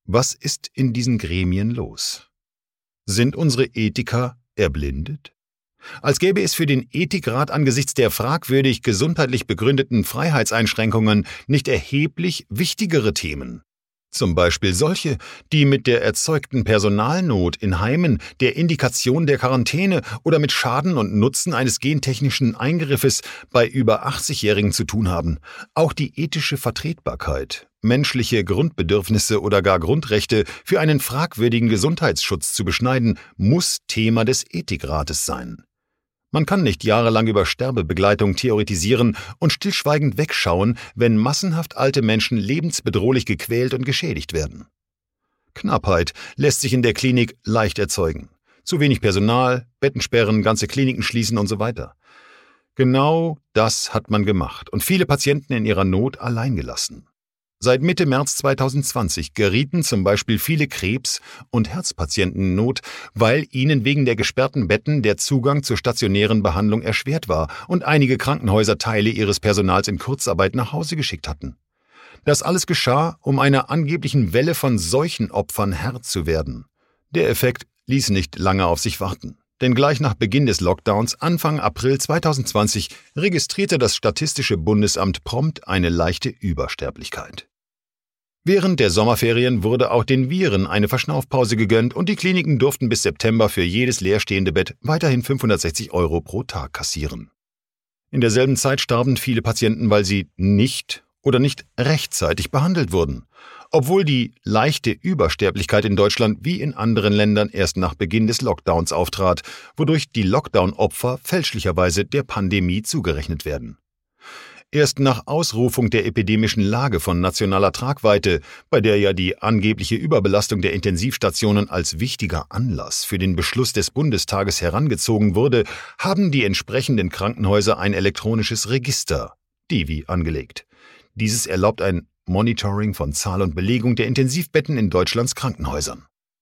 Was ist in diesen Gremien los? Sind unsere Ethiker erblindet? Als gäbe es für den Ethikrat angesichts der fragwürdig gesundheitlich begründeten Freiheitseinschränkungen nicht erheblich wichtigere Themen. Zum Beispiel solche, die mit der erzeugten Personalnot in Heimen, der Indikation der Quarantäne oder mit Schaden und Nutzen eines gentechnischen Eingriffes bei über 80-Jährigen zu tun haben. Auch die ethische Vertretbarkeit, menschliche Grundbedürfnisse oder gar Grundrechte für einen fragwürdigen Gesundheitsschutz zu beschneiden, muss Thema des Ethikrates sein. Man kann nicht jahrelang über Sterbebegleitung theoretisieren und stillschweigend wegschauen, wenn massenhaft alte Menschen lebensbedrohlich gequält und geschädigt werden. Knappheit lässt sich in der Klinik leicht erzeugen. Zu wenig Personal, Betten sperren, ganze Kliniken schließen und so weiter. Genau das hat man gemacht und viele Patienten in ihrer Not allein gelassen. Seit Mitte März 2020 gerieten zum Beispiel viele Krebs- und Herzpatienten in Not, weil ihnen wegen der gesperrten Betten der Zugang zur stationären Behandlung erschwert war und einige Krankenhäuser Teile ihres Personals in Kurzarbeit nach Hause geschickt hatten. Das alles geschah, um einer angeblichen Welle von Seuchenopfern Herr zu werden. Der Effekt ließ nicht lange auf sich warten. Denn gleich nach Beginn des Lockdowns Anfang April 2020 registrierte das Statistische Bundesamt prompt eine leichte Übersterblichkeit. Während der Sommerferien wurde auch den Viren eine Verschnaufpause gegönnt und die Kliniken durften bis September für jedes leerstehende Bett weiterhin 560 € pro Tag kassieren. In derselben Zeit starben viele Patienten, weil sie nicht oder nicht rechtzeitig behandelt wurden, obwohl die leichte Übersterblichkeit in Deutschland wie in anderen Ländern erst nach Beginn des Lockdowns auftrat, wodurch die Lockdown-Opfer fälschlicherweise der Pandemie zugerechnet werden. Erst nach Ausrufung der epidemischen Lage von nationaler Tragweite, bei der ja die angebliche Überbelastung der Intensivstationen als wichtiger Anlass für den Beschluss des Bundestages herangezogen wurde, haben die entsprechenden Krankenhäuser ein elektronisches Register, DIVI, angelegt. Dieses erlaubt ein Monitoring von Zahl und Belegung der Intensivbetten in Deutschlands Krankenhäusern.